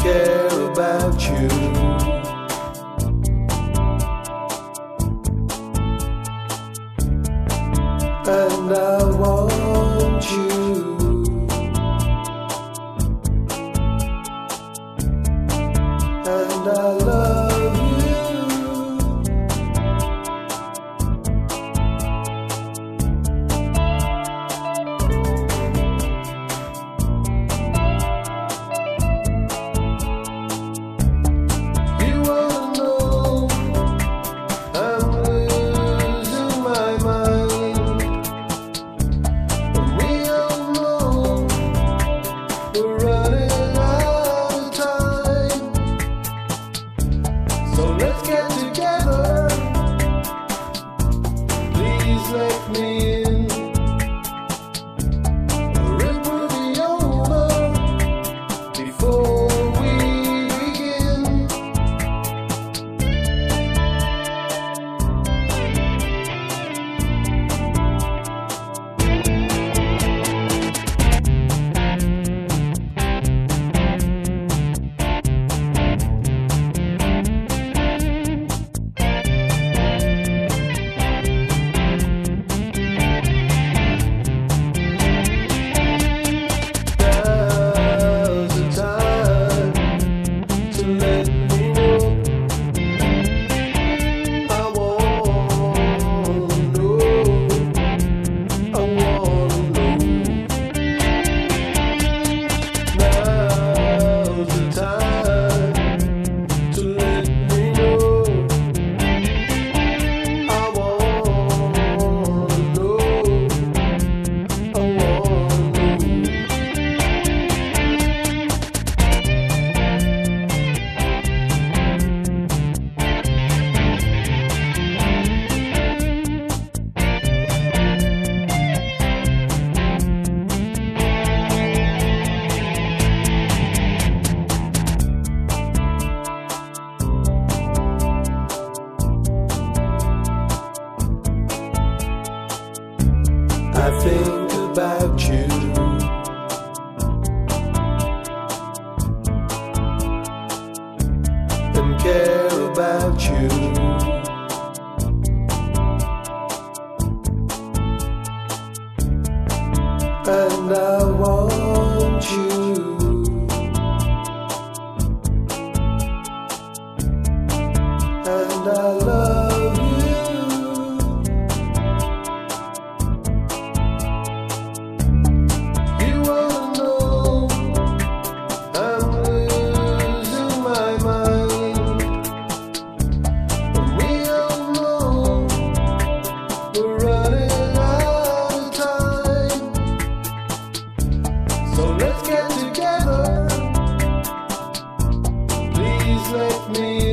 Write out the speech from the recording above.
care about you. And I want you. And I love you. You wanna know I'm losing my mind. We all know we're running out of time. So let's get together. Please let me in, or it will be over before we begin. Now's the time to let me know. I wanna know. I wanna know. Now's the time to let me know. I wanna know. I wanna know. I think about you. And care about you. And I want you. And I love you. You wanna know I'm losing my mind. We all know we're running out of time. So let's get together. Please let me